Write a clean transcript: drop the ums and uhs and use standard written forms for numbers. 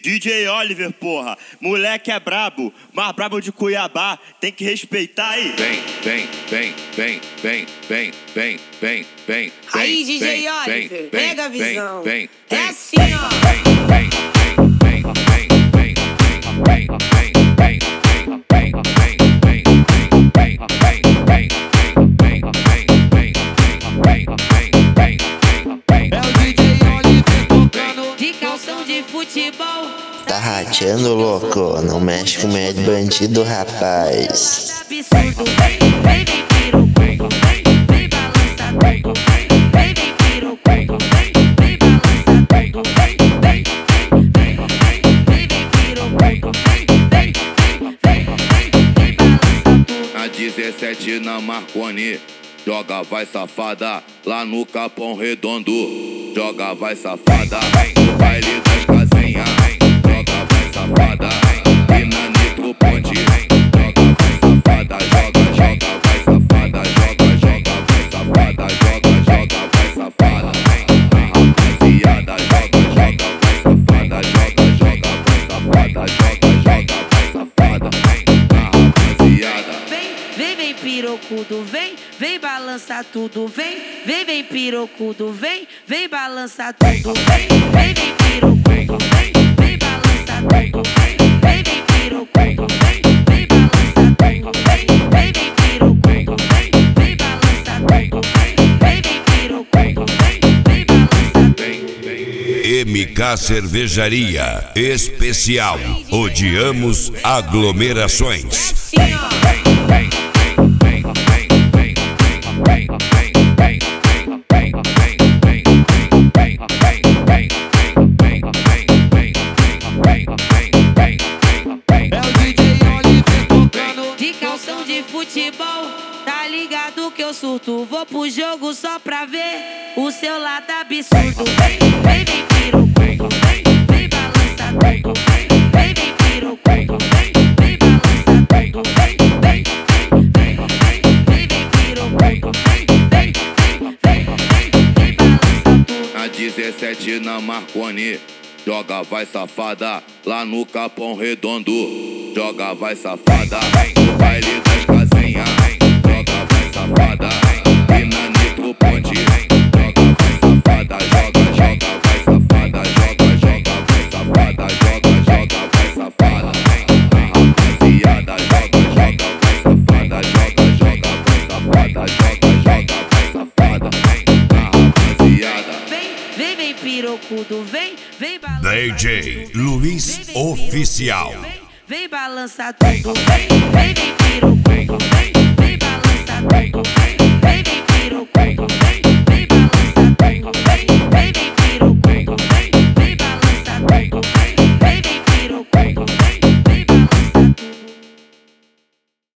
DJ Oliver, porra, moleque é brabo, mais brabo de Cuiabá, tem que respeitar aí. Vem. Aí, DJ Oliver, pega a visão. É assim, ó. Tá rateando, louco? Não mexe com medo de bandido, rapaz. Na 17 na Marconi, joga vai safada, lá no Capão Redondo. Joga vai safada, no baile das casinhas. Joga vai safada, e na Nitro Ponte. Joga vai safada, joga vai safada, joga vai safada, joga vai safada. Rapaziada, joga vai safada, joga vai safada, joga vai safada. Rapaziada. Vem pirocudo, vem balançar tudo, vem pirocudo, vem balançar tudo, vem pirocudo, vem balançar tudo, vem pirocudo, vem balançar tudo, vem pirocudo, vem balançar tudo, vem pirocudo, vem balançar tudo. MK Cervejaria Especial. Odiamos aglomerações. Tá ligado que eu surto, vou pro jogo só pra ver o seu lado absurdo. Vem pirocudo, vem balançar tudo, vem pirocudo, vem balançar tudo, vem pirocudo, vem balançar tudo. Na 17 na Marconi, joga vai safada, lá no Capão Redondo. Joga vai safada, no baile das casinhas. Joga vai safada, e na Nitro Ponte. Joga vai safada, joga vai safada, joga vai safada, joga vai safada. Rapaziada, joga vai safada, joga vai safada, joga vai safada. Rapaziada. Vem pirocudo, vem balançar. DJ Luiz Oficial. Vem balançar tudo, vem pirocudo, vem balançar tudo.